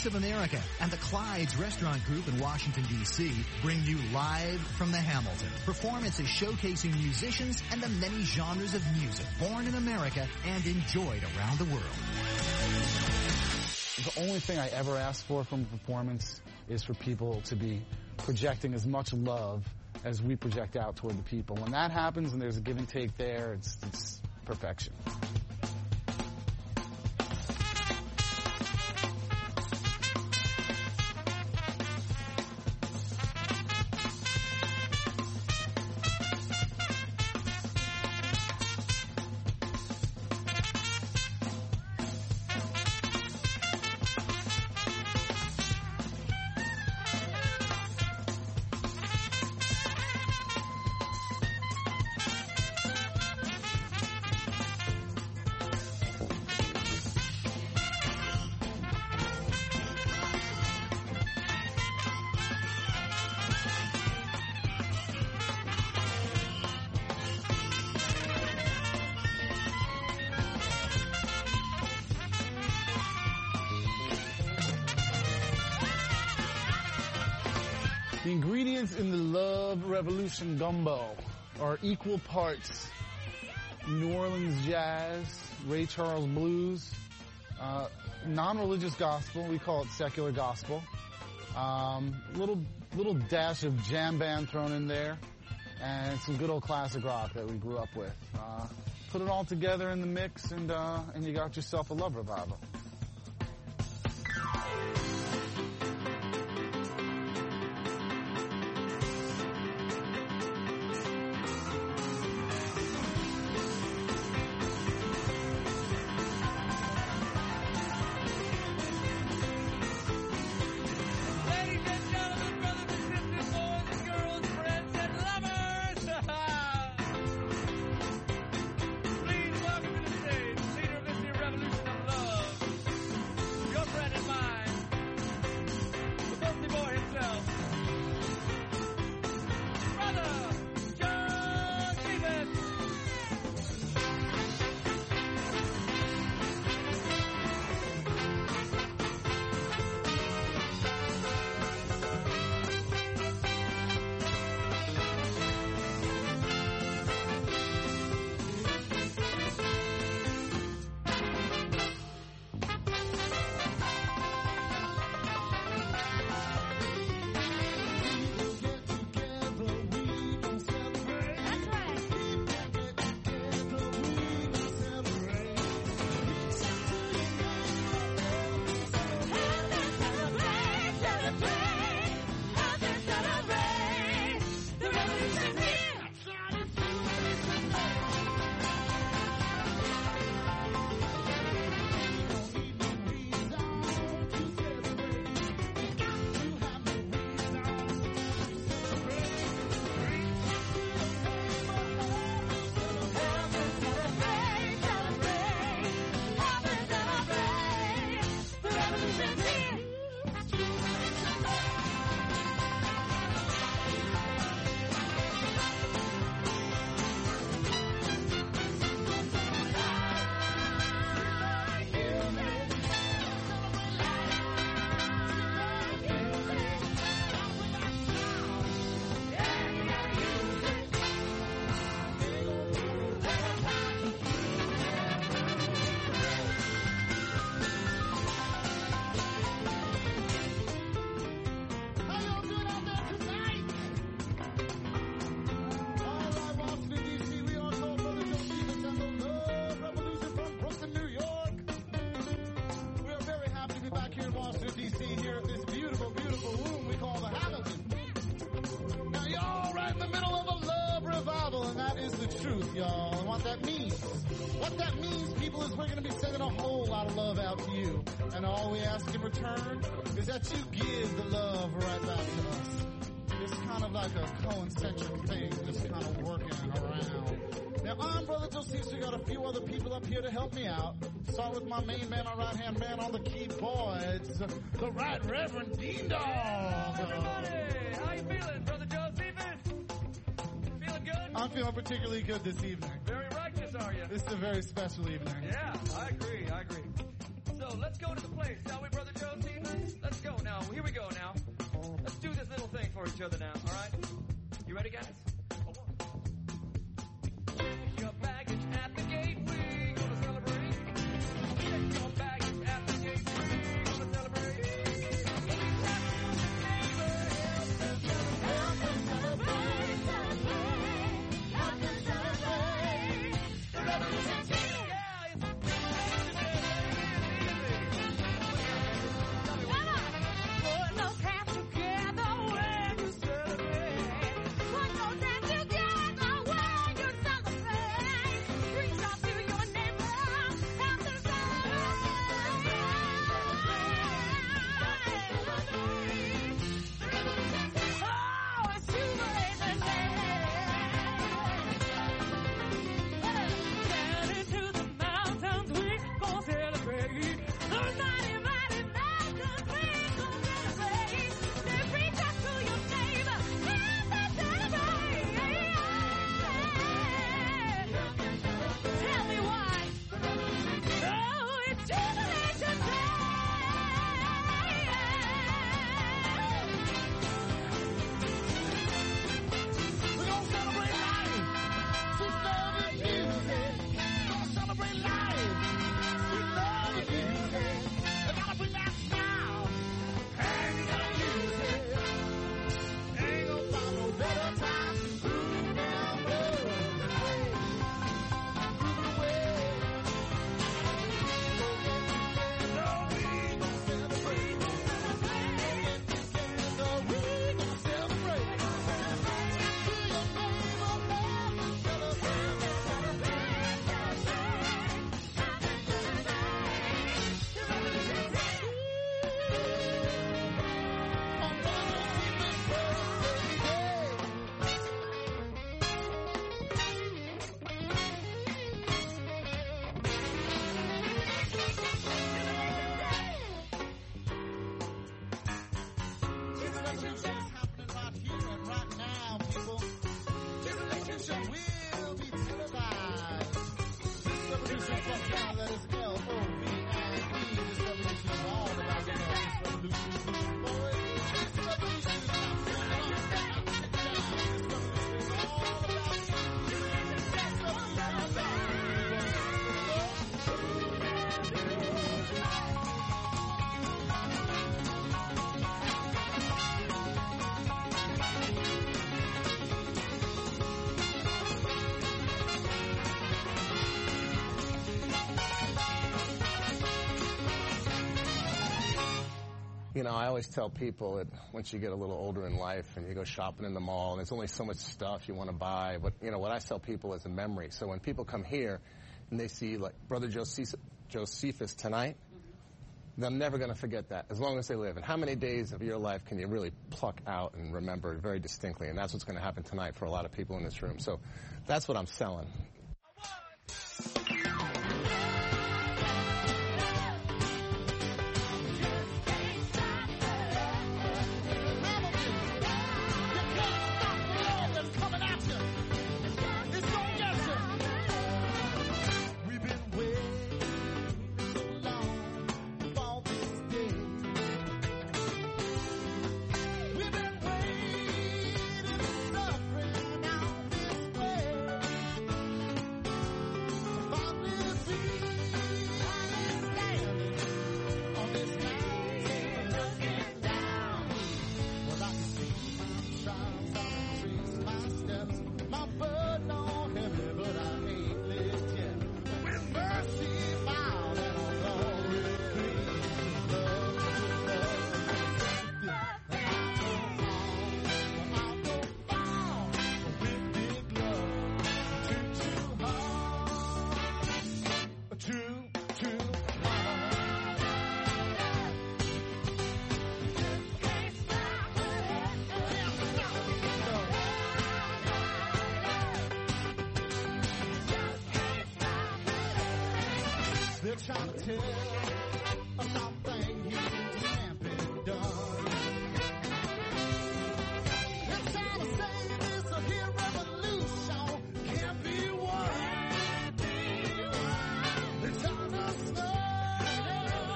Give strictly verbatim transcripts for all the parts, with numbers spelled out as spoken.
Taste of America and the Clyde's Restaurant Group in Washington, D C bring you Live from the Hamilton. Performances showcasing musicians and the many genres of music born in America and enjoyed around the world. The only thing I ever ask for from a performance is for people to be projecting as much love as we project out toward the people. When that happens and there's a give and take there, it's, it's perfection. The ingredients in the Love Revolution gumbo are equal parts New Orleans jazz, Ray Charles blues, uh, non-religious gospel, we call it secular gospel, um, little little dash of jam band thrown in there, and some good old classic rock that we grew up with. Uh, put it all together in the mix, and uh, and you got yourself a love revival. Y'all, and what that means, what that means, people, is we're going to be sending a whole lot of love out to you, and all we ask in return is that you give the love right back to us. It's kind of like a concentric thing, just kind of working around. Now, I'm Brother Josephus. We got a few other people up here to help me out. Start with my main man, my right-hand man on the keyboards, the Right Reverend Dean Dog. Everybody, how you feeling, Brother Josephus? Feeling good? I'm feeling particularly good this evening. Very righteous, are you? This is a very special evening. Yeah, I agree, I agree. So let's go to the place, shall we, Brother Josie? Let's go now. Here we go now. Let's do this little thing for each other now, all right? You ready, guys? Check your baggage at the gate. We gonna celebrate. Check your baggage at the gate. We gonna celebrate. Help us celebrate, celebrate, help us celebrate. The revolution's here. Yeah, it's come on. Put those hands together when you celebrate. Put those hands together when you celebrate. Reach out to your neighbor, help them celebrate. Oh, it's Jubilation Day. Down into the mountains we gon' celebrate. Those mighty, mighty mountains we gon' celebrate. Then reach out to your neighbor, help them celebrate. Tell me why. Oh, it's Jubilation Day. We're gonna celebrate life. Sweet love and music. Gonna celebrate life. Sweet love and music. I gotta bring that sound. Ain't gonna use it. Ain't gonna find no better time to groove down the road. Groove away. So we gonna celebrate. So we gonna celebrate. Revolution is happening right here and right now, people. This revolution will be televised. This revolution from God that is L O V I E. This revolution is all about the love. This revolution is moving forward. This revolution is not going on and down. This revolution is all about you. This revolution is about you. You know, I always tell people that once you get a little older in life and you go shopping in the mall, and there's only so much stuff you want to buy, but, you know, what I tell people is a memory. So when people come here and they see, like, Brother Joseph, Josephus tonight, they're never going to forget that as long as they live. And how many days of your life can you really pluck out and remember very distinctly? And that's what's going to happen tonight for a lot of people in this room. So that's what I'm selling. We've been waiting so long for this day. We've been waiting and suffering out this way. Finally we standing on this mountain looking down. Well, I can see my trials, I can trace my steps. My burden on heavy, but I ain't lived yet. With mercy mild and on glory clean. Love, love, and I go on, I go far with big love. True, true heart, true, true heart. Can't stop it, can't stop it, love. They're trying to tell us something here can't be done. They're trying to say this a here revolution can't be won. They're trying to slow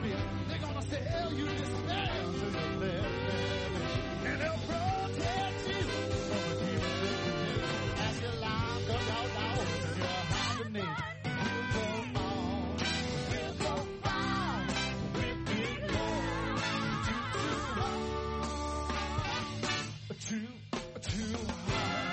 fear. They're gonna sell you this spell to the left, and they'll protect you from the demons that you need. As you lie, go out, out, you're hibernate. We'll go on, we'll go far with big love. Too, too, too hard.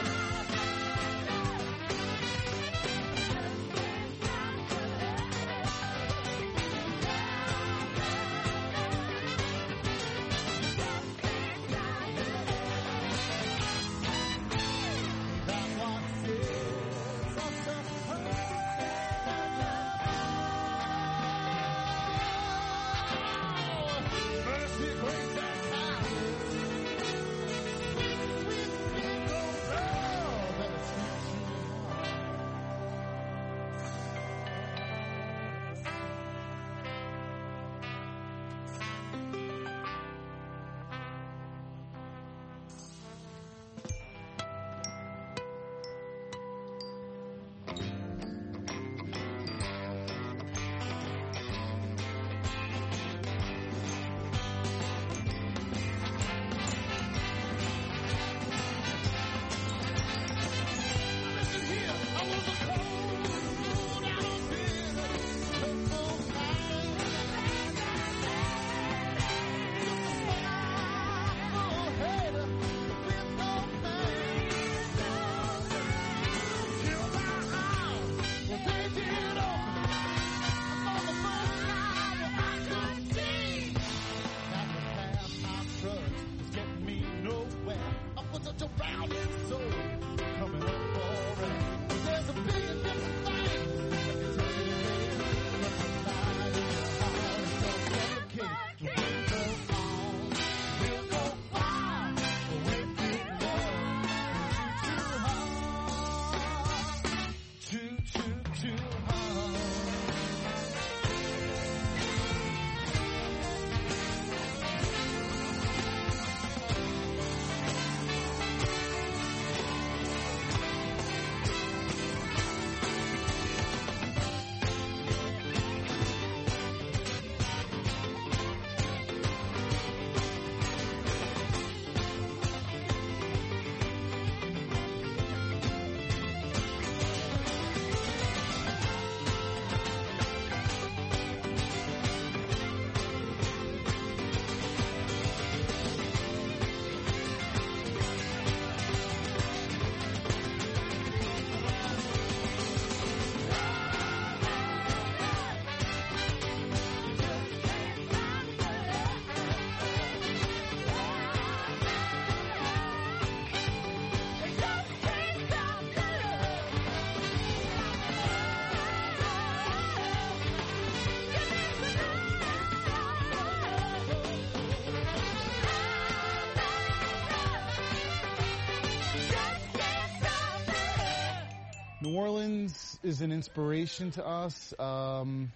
New Orleans is an inspiration to us um,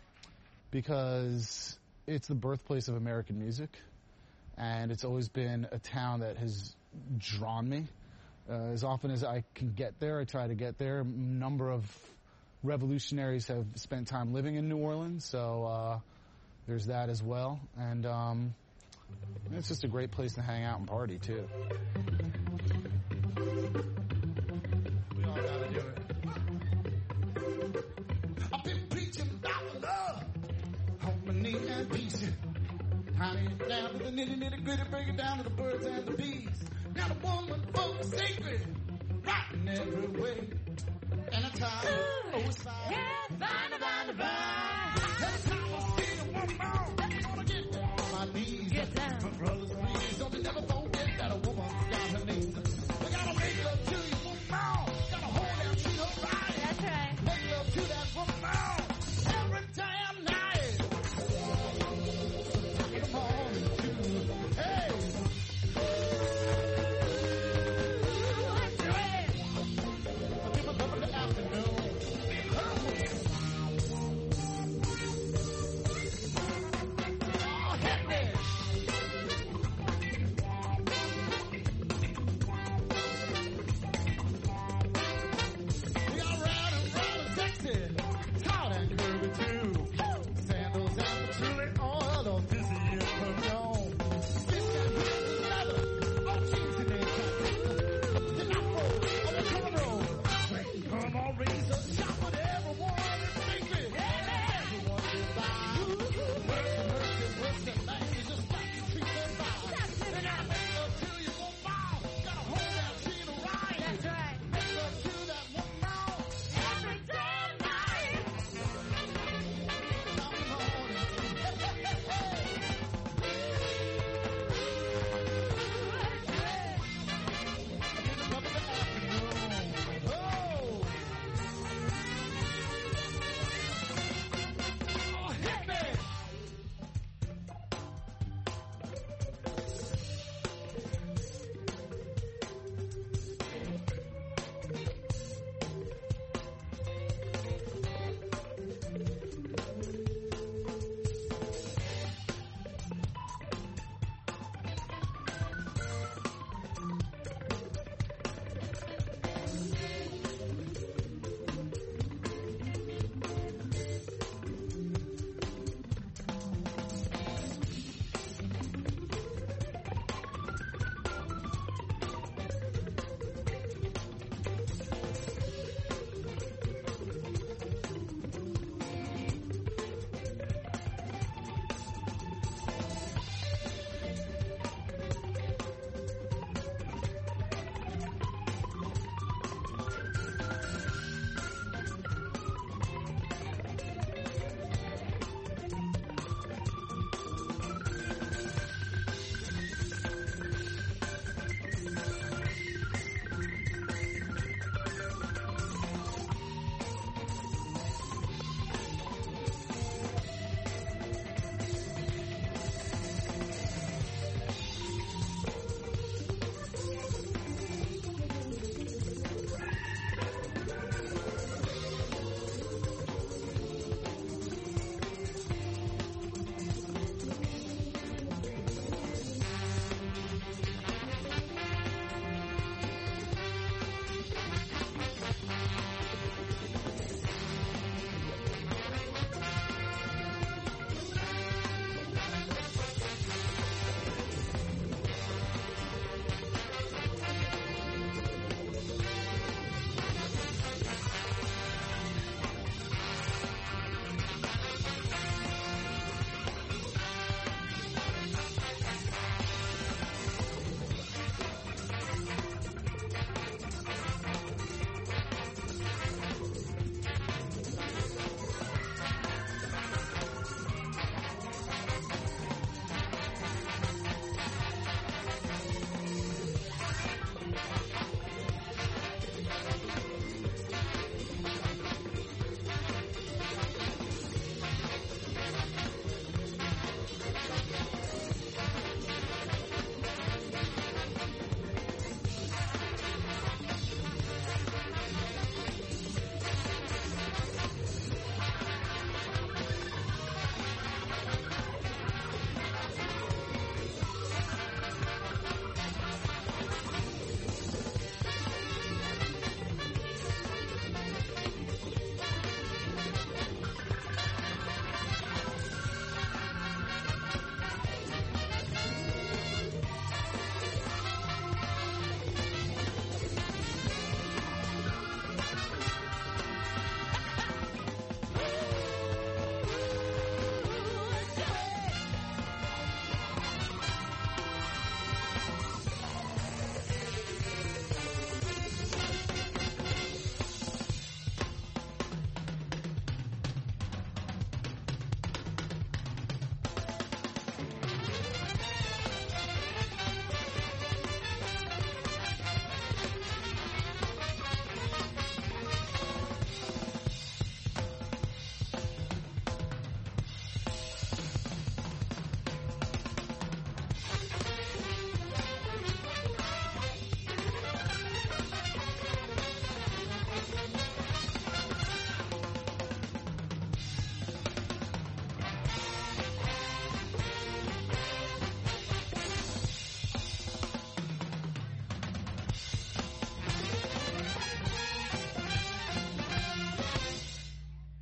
because it's the birthplace of American music, and it's always been a town that has drawn me. Uh, as often as I can get there, I try to get there. A number of revolutionaries have spent time living in New Orleans, so uh, there's that as well. And um, it's just a great place to hang out and party, too. We all gotta do it. I've been preaching about the love, harmony and peace. Tying it down to the nitty nitty gritty, break it down to the birds and the bees. Now the woman folk is sacred, right in every way. And I tell her, oh, it's fine. Yeah, fine, fine, fine. Every time I see a woman, I'm gonna get down on my knees. Get down. My brothers, please, don't you never forget that a woman's got her needs. We gotta make love to you, woman. Gotta hold down, treat her right. That's right. Make love to that woman every damn night. In the morning, too. Hey. Give a love in the afternoon. Oh, hit me.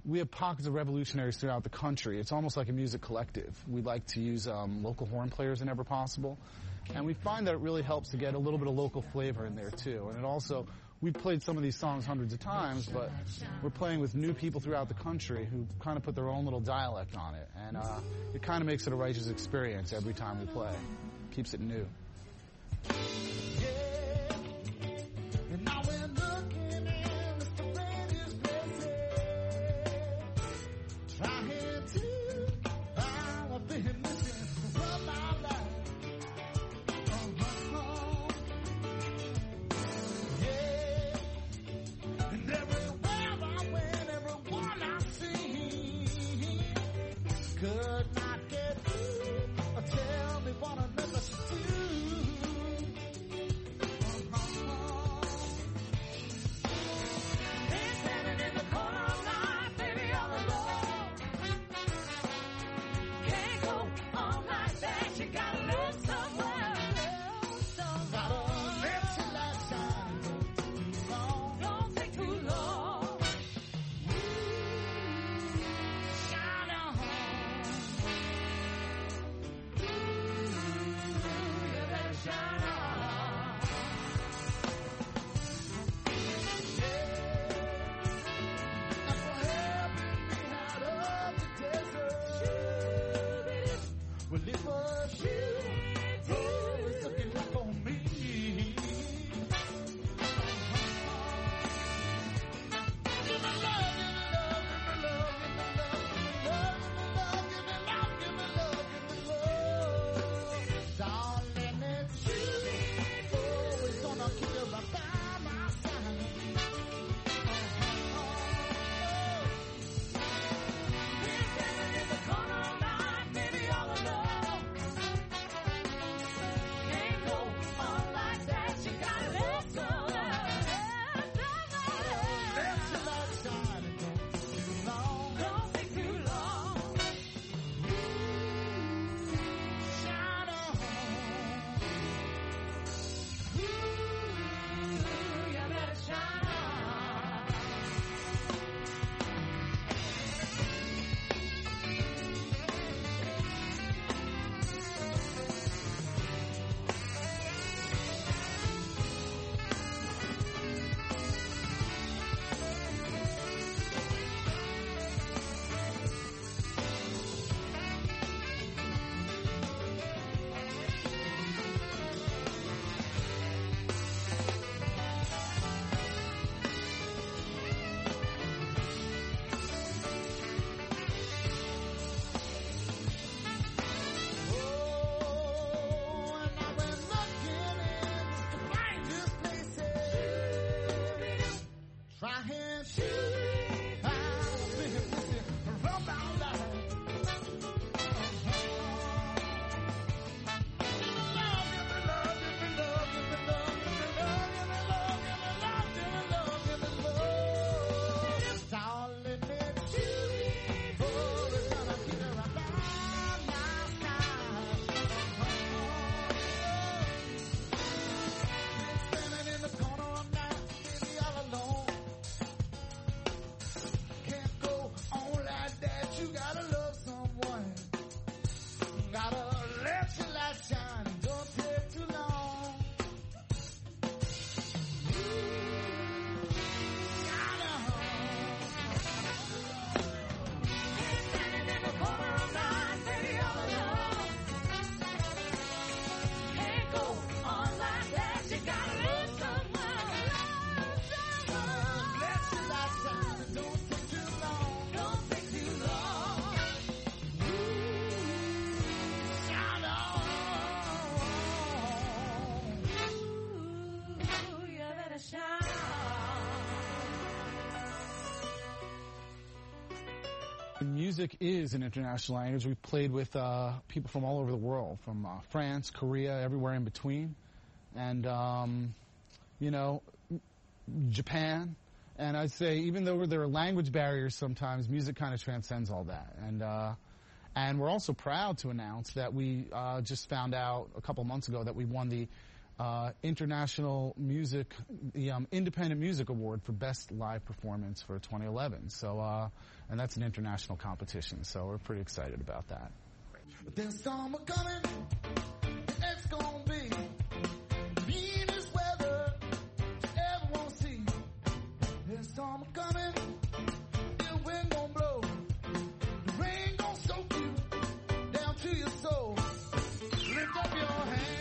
we have pockets of revolutionaries throughout the country. It's almost like a music collective. We like to use um, local horn players whenever possible. And we find that it really helps to get a little bit of local flavor in there, too. And it also, we've played some of these songs hundreds of times, but we're playing with new people throughout the country who kind of put their own little dialect on it. And uh, it kind of makes it a righteous experience every time we play. Keeps it new. And now we're looking in the greatest places, trying to find what been missing from our life. Uh-huh. Yeah. And everywhere I went, everyone I see could not get through or tell me what another should do. Well, it was you who was looking back on me. Give me love, give me love, give me love, give me love, give me love, give me love, give me love. Darling, it's you who is gonna keep you right by my side. Been standing in the corner all night, baby, all alone. Music is an international language. We've played with uh, people from all over the world, from uh, France, Korea, everywhere in between, and, um, you know, Japan. And I'd say even though there are language barriers sometimes, music kind of transcends all that. And uh, and we're also proud to announce that we uh, just found out a couple months ago that we won the uh, International Music, the um, Independent Music Award for Best Live Performance for twenty eleven. So, uh, and that's an international competition. So we're pretty excited about that. There's summer coming, it's gonna be the meanest weather you ever wanna see. There's summer coming, the wind gonna blow, the rain gonna soak you down to your soul. Lift up your hands.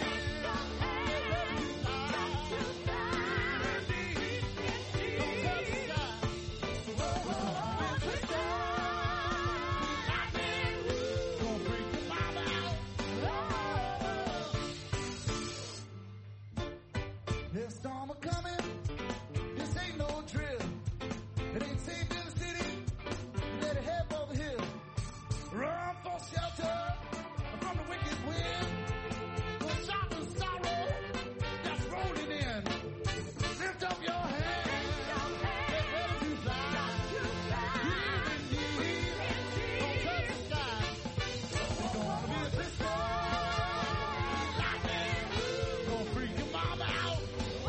There's summer coming, this ain't no drill. It ain't safe in the city, you better head for the hill. Run for shelter from the wicked wind. For shock and sorrow that's rolling in. Lift up your hands, get ready to fly. Give and give, don't touch the sky. It's gonna be a sister, lightning, gonna freak your mom out.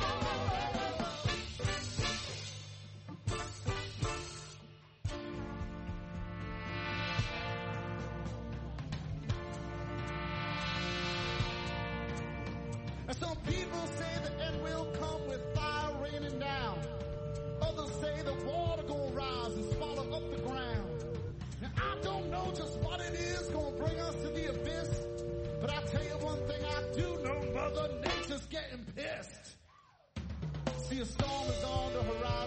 And some people say the end will come with fire raining down. Others say the water gonna rise and swallow up the ground. Now I don't know just what it is gonna bring us to the abyss, but I tell you one thing I do know, Mother Nature's getting pissed. See, a storm is on the horizon.